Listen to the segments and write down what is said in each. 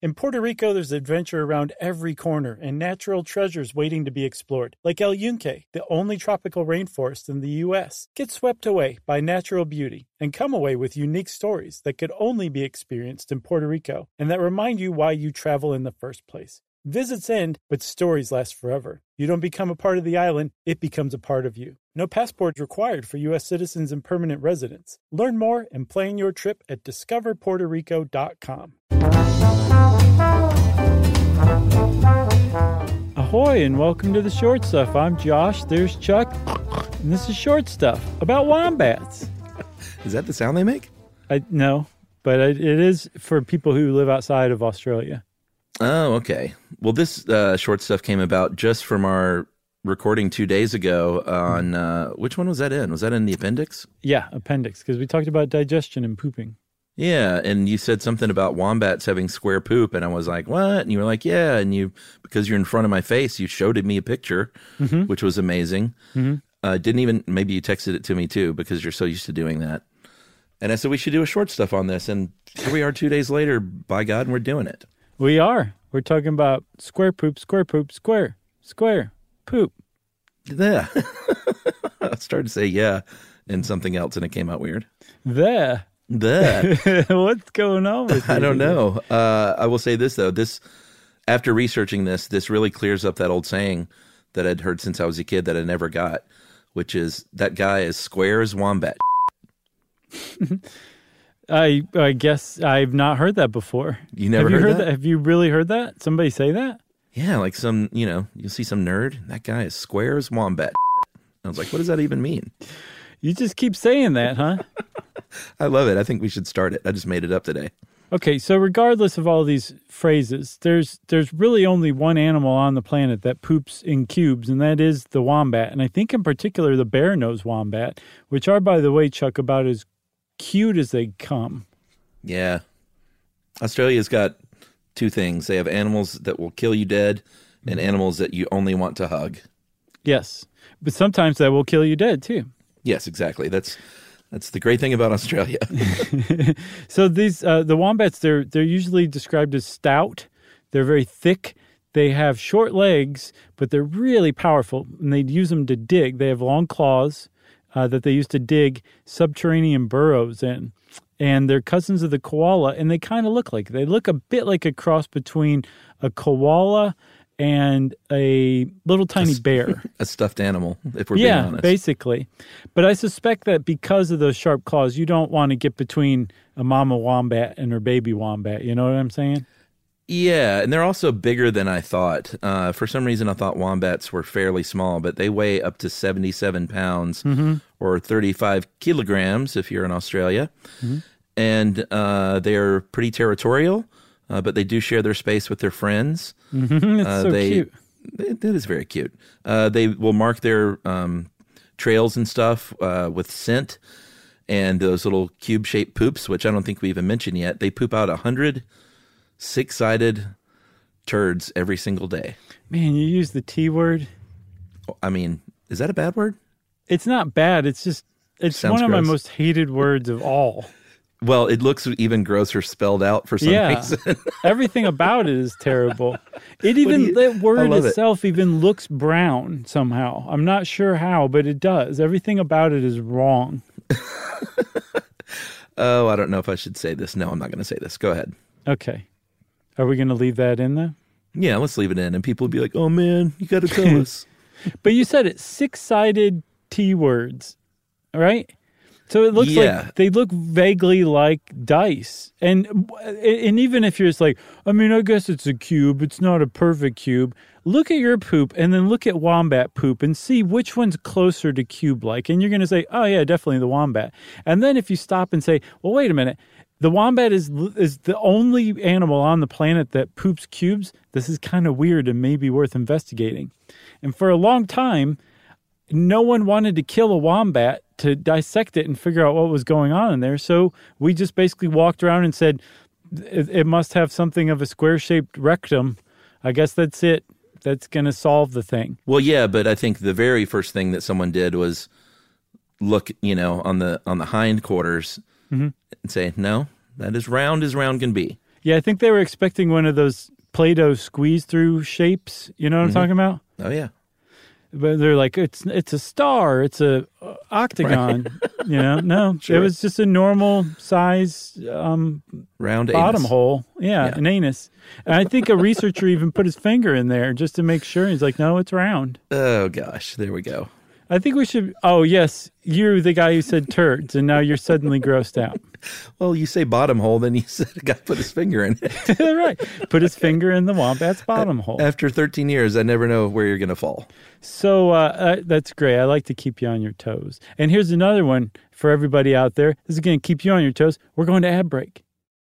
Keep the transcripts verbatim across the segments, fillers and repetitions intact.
In Puerto Rico, there's adventure around every corner and natural treasures waiting to be explored, like El Yunque, the only tropical rainforest in the U S. Get swept away by natural beauty and come away with unique stories that could only be experienced in Puerto Rico and that remind you why you travel in the first place. Visits end, but stories last forever. You don't become a part of the island, it becomes a part of you. No passport required for U S citizens and permanent residents. Learn more and plan your trip at discover puerto rico dot com. Ahoy and welcome to the Short Stuff. I'm Josh, there's Chuck, and this is Short Stuff about wombats. Is that the sound they make? I No, but it is for people who live outside of Australia. Oh, okay. Well, this uh, Short Stuff came about just from our recording two days ago on, uh, which one was that in? Was that in the appendix? Yeah, appendix, because we talked about digestion and pooping. Yeah, and you said something about wombats having square poop, and I was like, what? And you were like, yeah, and you, because you're in front of my face, you showed me a picture, mm-hmm. which was amazing. Mm-hmm. Uh, didn't even, maybe you texted it to me too, because you're so used to doing that. And I said, we should do a Short Stuff on this, and here we are two days later, by God, and we're doing it. We are. We're talking about square poop, square poop, square, square, poop. Yeah. I started to say yeah and something else, and it came out weird. There. There. What's going on with you? I don't know. Uh, I will say this, though. This, after researching this, this really clears up that old saying that I'd heard since I was a kid that I never got, which is that guy is square as wombat. I I guess I've not heard that before. You never Have you heard, heard that? that? Have you really heard that? Somebody say that? Yeah, like some, you know, you'll see some nerd. That guy is square as wombat. I was like, what does that even mean? You just keep saying that, huh? I love it. I think we should start it. I just made it up today. Okay, so regardless of all these phrases, there's there's really only one animal on the planet that poops in cubes, and that is the wombat. And I think in particular the bare-nosed wombat, which are, by the way, Chuck, about as cute as they come. Yeah. Australia's got two things. They have animals that will kill you dead and animals that you only want to hug. Yes. But sometimes that will kill you dead, too. Yes, exactly. That's that's the great thing about Australia. So these uh, the wombats, they're they're usually described as stout. They're very thick. They have short legs, but they're really powerful, and they use them to dig. They have long claws uh, that they use to dig subterranean burrows in. And they're cousins of the koala, and they kind of look like, they look a bit like a cross between a koala and a little tiny a, bear. A stuffed animal, if we're yeah, being honest. Yeah, basically. But I suspect that because of those sharp claws, you don't want to get between a mama wombat and her baby wombat. You know what I'm saying? Yeah, and they're also bigger than I thought. Uh, for some reason, I thought wombats were fairly small, but they weigh up to seventy-seven pounds mm-hmm. or thirty-five kilograms if you're in Australia. Mm-hmm. And uh, they're pretty territorial, uh, but they do share their space with their friends. Mm-hmm. It's uh, so they, cute. It, it is very cute. Uh, they will mark their um, trails and stuff uh, with scent and those little cube-shaped poops, which I don't think we even mentioned yet. They poop out one hundred six-sided turds every single day. Man, you use the T word. I mean, is that a bad word? It's not bad. It's just, it's Sounds one of gross. my most hated words of all. Well, it looks even grosser spelled out for some yeah. reason. Everything about it is terrible. It even, you, that word itself it. even looks brown somehow. I'm not sure how, but it does. Everything about it is wrong. Oh, I don't know if I should say this. No, I'm not going to say this. Go ahead. Okay. Are we going to leave that in there? Yeah, let's leave it in. And people will be like, oh, man, you got to tell us. But you said it, six-sided T words, right? So it looks yeah. like they look vaguely like dice. And and even if you're just like, I mean, I guess it's a cube. It's not a perfect cube. Look at your poop and then look at wombat poop and see which one's closer to cube-like. And you're going to say, oh, yeah, definitely the wombat. And then if you stop and say, well, wait a minute. The wombat is is the only animal on the planet that poops cubes. This is kind of weird and maybe worth investigating. And for a long time, no one wanted to kill a wombat to dissect it and figure out what was going on in there. So we just basically walked around and said, it, it must have something of a square-shaped rectum. I guess that's it. That's going to solve the thing. Well, yeah, but I think the very first thing that someone did was look, you know, on the on the hindquarters mm-hmm. and say, no, that is round as round can be. Yeah, I think they were expecting one of those Play-Doh squeeze-through shapes. You know what Mm-hmm. I'm talking about? Oh, yeah. But they're like, it's it's a star, it's a uh, octagon. Right. You know, no, sure. It was just a normal size um, round bottom anus. hole. Yeah, Yeah. an anus. And I think a researcher even put his finger in there just to make sure. He's like, no, it's round. Oh, gosh. There we go. I think we should. Oh, yes. You're the guy who said turds, and now you're suddenly grossed out. Well, you say bottom hole, then you said a guy put his finger in it. Right. Put his finger in the wombat's bottom hole. After thirteen years, I never know where you're going to fall. So uh, uh, that's great. I like to keep you on your toes. And here's another one for everybody out there. This is going to keep you on your toes. We're going to ad break.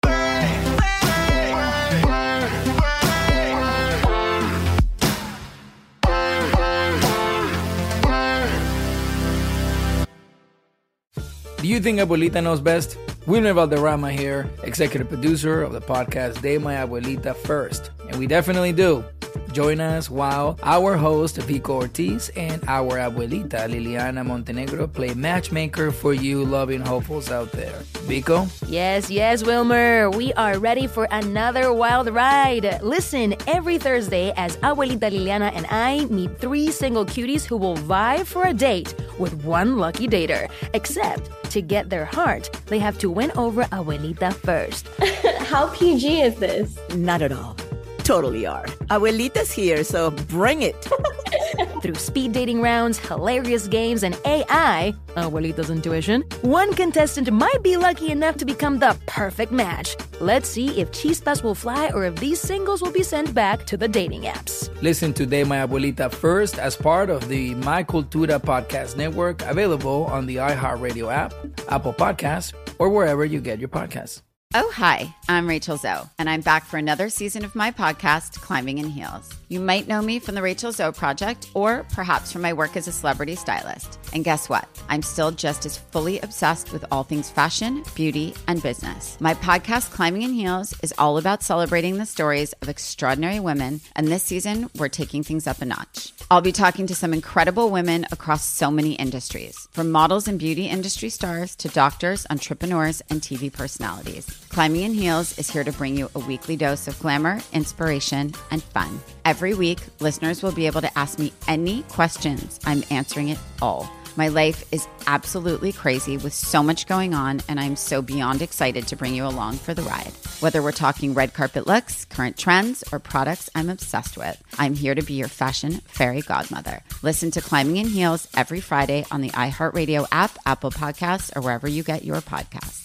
Do you think Abuelita knows best? Wilmer Valderrama here, executive producer of the podcast De My Abuelita First. And we definitely do. Join us while our host, Vico Ortiz, and our abuelita, Liliana Montenegro, play matchmaker for you loving hopefuls out there. Vico? Yes, yes, Wilmer. We are ready for another wild ride. Listen every Thursday as Abuelita Liliana and I meet three single cuties who will vie for a date with one lucky dater. Except, to get their heart, they have to win over Abuelita first. How P G is this? Not at all. Totally are. Abuelita's here, so bring it. Through speed dating rounds, hilarious games, and A I, Abuelita's intuition, one contestant might be lucky enough to become the perfect match. Let's see if Chispas will fly or if these singles will be sent back to the dating apps. Listen to De My Abuelita First as part of the My Cultura podcast network, available on the iHeartRadio app, Apple Podcasts, or wherever you get your podcasts. Oh, hi, I'm Rachel Zoe, and I'm back for another season of my podcast, Climbing in Heels. You might know me from the Rachel Zoe Project, or perhaps from my work as a celebrity stylist. And guess what? I'm still just as fully obsessed with all things fashion, beauty, and business. My podcast, Climbing in Heels, is all about celebrating the stories of extraordinary women, and this season, we're taking things up a notch. I'll be talking to some incredible women across so many industries, from models and beauty industry stars to doctors, entrepreneurs, and T V personalities. Climbing in Heels is here to bring you a weekly dose of glamour, inspiration, and fun. Every week, listeners will be able to ask me any questions. I'm answering it all. My life is absolutely crazy with so much going on, and I'm so beyond excited to bring you along for the ride. Whether we're talking red carpet looks, current trends, or products I'm obsessed with, I'm here to be your fashion fairy godmother. Listen to Climbing in Heels every Friday on the iHeartRadio app, Apple Podcasts, or wherever you get your podcasts.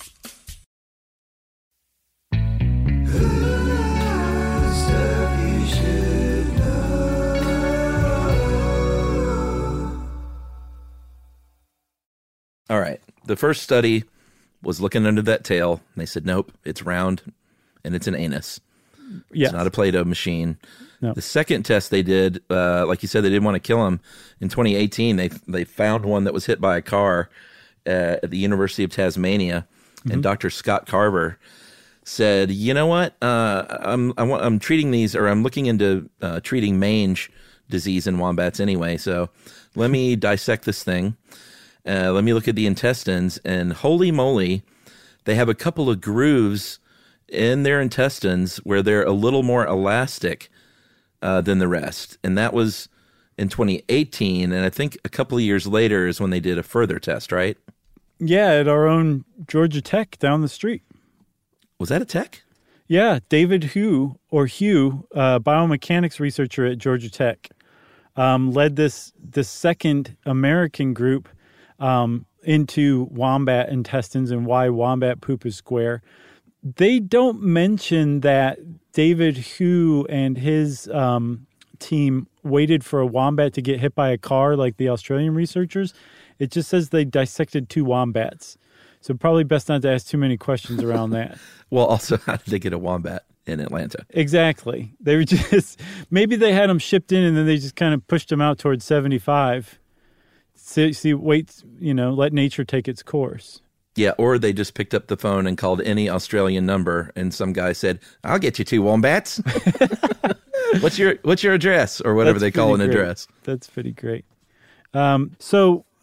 All right. The first study was looking under that tail. And they said, nope, it's round and it's an anus. Yes. It's not a Play-Doh machine. No. The second test they did, uh, like you said, they didn't want to kill him. In twenty eighteen, they they found one that was hit by a car uh, at the University of Tasmania. Mm-hmm. And Doctor Scott Carver said, you know what? Uh, I'm I want, I'm treating these, or I'm looking into uh, treating mange disease in wombats anyway. So let me dissect this thing. Uh, let me look at the intestines, and holy moly, they have a couple of grooves in their intestines where they're a little more elastic uh, than the rest. And that was in twenty eighteen, and I think a couple of years later is when they did a further test, right? Yeah, at our own Georgia Tech down the street. Was that a tech? Yeah, David Hugh, or Hugh, uh, biomechanics researcher at Georgia Tech, um, led this, this second American group Um, into wombat intestines and why wombat poop is square. They don't mention that David Hugh and his um, team waited for a wombat to get hit by a car like the Australian researchers. It just says they dissected two wombats. So probably best not to ask too many questions around that. Well, also, how did they get a wombat in Atlanta? Exactly. They were just, maybe they had them shipped in and then they just kind of pushed them out towards seventy-five. See, see, wait, you know, let nature take its course. Yeah, or they just picked up the phone and called any Australian number, and some guy said, "I'll get you two wombats." what's your What's your address, or whatever That's they call an great. address? That's pretty great. Um, so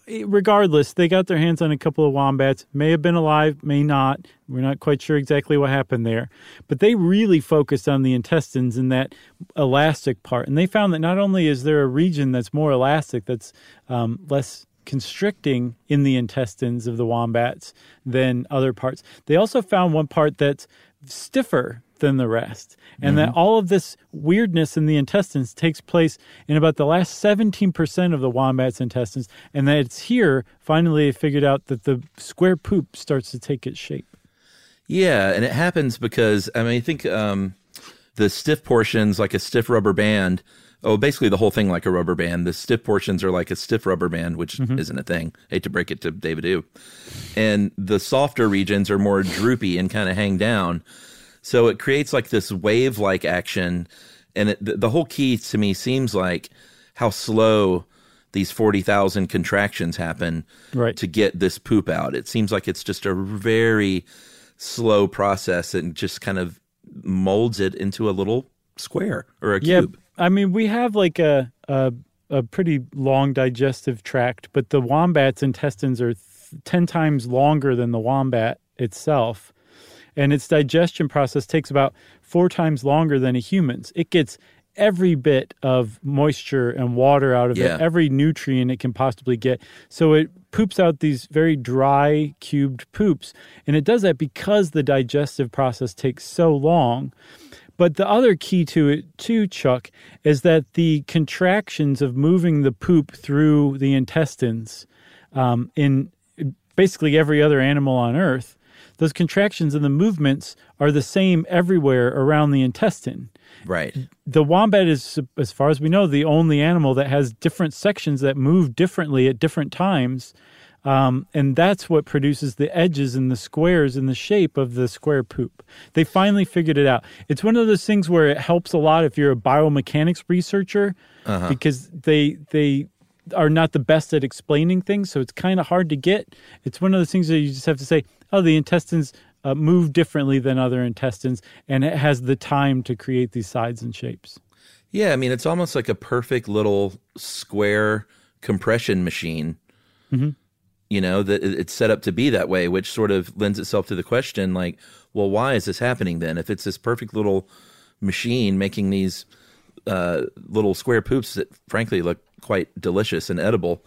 regardless, they got their hands on a couple of wombats. May have been alive, may not. We're not quite sure exactly what happened there. But they really focused on the intestines and that elastic part. And they found that not only is there a region that's more elastic, that's um, less constricting in the intestines of the wombats than other parts, they also found one part that's stiffer than the rest. And mm-hmm. that all of this weirdness in the intestines takes place in about the last seventeen percent of the wombat's intestines. And that it's here, finally, they figured out that the square poop starts to take its shape. Yeah, and it happens because, I mean, I think um, the stiff portions, like a stiff rubber band, oh, basically the whole thing like a rubber band. The stiff portions are like a stiff rubber band, which mm-hmm. isn't a thing. Hate to break it to David Ew. And the softer regions are more droopy and kind of hang down. So it creates like this wave-like action, and it, the, the whole key to me seems like how slow these forty thousand contractions happen right. to get this poop out. It seems like it's just a very slow process and just kind of molds it into a little square or a yeah, cube. I mean, we have like a, a, a pretty long digestive tract, but the wombat's intestines are th- ten times longer than the wombat itself. And its digestion process takes about four times longer than a human's. It gets every bit of moisture and water out of yeah. it, every nutrient it can possibly get. So it poops out these very dry, cubed poops. And it does that because the digestive process takes so long. But the other key to it, too, Chuck, is that the contractions of moving the poop through the intestines um, in basically every other animal on Earth, those contractions and the movements are the same everywhere around the intestine. Right. The wombat is, as far as we know, the only animal that has different sections that move differently at different times. Um, and that's what produces the edges and the squares and the shape of the square poop. They finally figured it out. It's one of those things where it helps a lot if you're a biomechanics researcher uh-huh. because they they are not the best at explaining things, so it's kind of hard to get. It's one of those things that you just have to say, oh, the intestines uh, move differently than other intestines, and it has the time to create these sides and shapes. Yeah, I mean, it's almost like a perfect little square compression machine. Mm-hmm. You know, that it's set up to be that way, which sort of lends itself to the question, like, well, why is this happening then? If it's this perfect little machine making these uh, little square poops that, frankly, look quite delicious and edible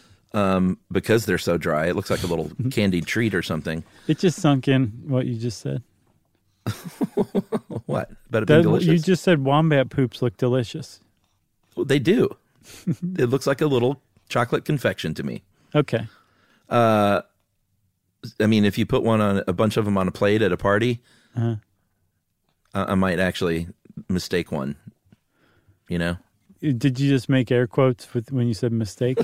um, because they're so dry. It looks like a little candied treat or something. It just sunk in what you just said. What? About it being that, delicious? You just said wombat poops look delicious. Well, they do. It looks like a little chocolate confection to me. Okay. Uh, I mean, if you put one on a bunch of them on a plate at a party, uh-huh. I, I might actually mistake one. You know? Did you just make air quotes with when you said mistake?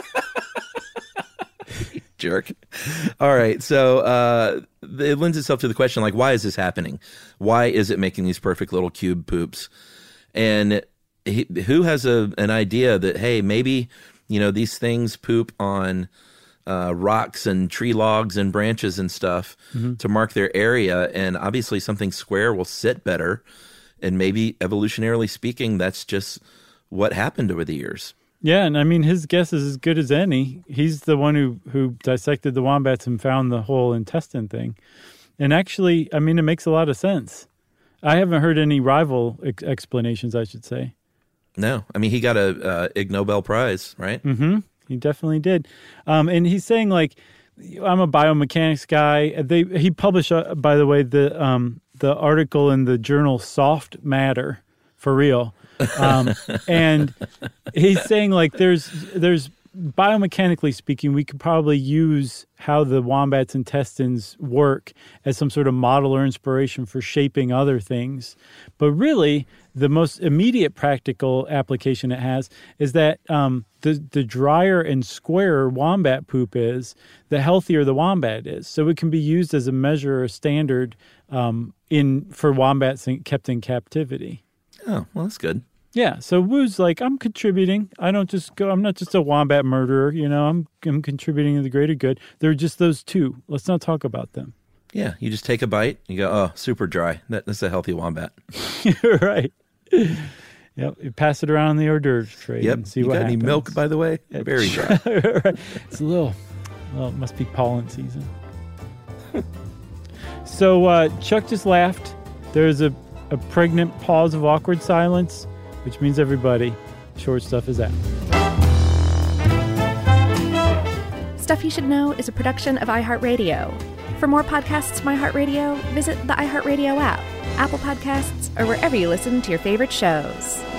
Jerk. All right. So uh, it lends itself to the question, like, why is this happening? Why is it making these perfect little cube poops? And he, who has a an idea that, hey, maybe, you know, these things poop on uh, rocks and tree logs and branches and stuff mm-hmm. to mark their area. And obviously something square will sit better. And maybe evolutionarily speaking, that's just what happened over the years. Yeah, and I mean, his guess is as good as any. He's the one who, who dissected the wombats and found the whole intestine thing. And actually, I mean, it makes a lot of sense. I haven't heard any rival ex- explanations, I should say. No. I mean, he got a uh, Ig Nobel Prize, right? Mm-hmm. He definitely did. Um, and he's saying, like, I'm a biomechanics guy. They He published, uh, by the way, the um, the article in the journal Soft Matter, for real. Um, and he's saying, like, there's there's biomechanically speaking, we could probably use how the wombat's intestines work as some sort of model or inspiration for shaping other things. But really, the most immediate practical application it has is that um, the, the drier and squarer wombat poop is, the healthier the wombat is. So it can be used as a measure or standard um, in for wombats kept in captivity. Oh, well, that's good. Yeah, so Wu's like, I'm contributing. I don't just go, I'm not just a wombat murderer, you know, I'm I'm contributing to the greater good. There are just those two. Let's not talk about them. Yeah, you just take a bite, you go, oh, super dry. That, that's a healthy wombat. Right. Yep, you pass it around the hors d'oeuvres tray Yep. and see you what got happens. any milk, by the way? Very dry. It's a little, well, it must be pollen season. So uh, Chuck just laughed. There's a, a pregnant pause of awkward silence, which means everybody, short stuff is out. Stuff You Should Know is a production of iHeartRadio. For more podcasts from iHeartRadio, visit the iHeartRadio app, Apple Podcasts, or wherever you listen to your favorite shows.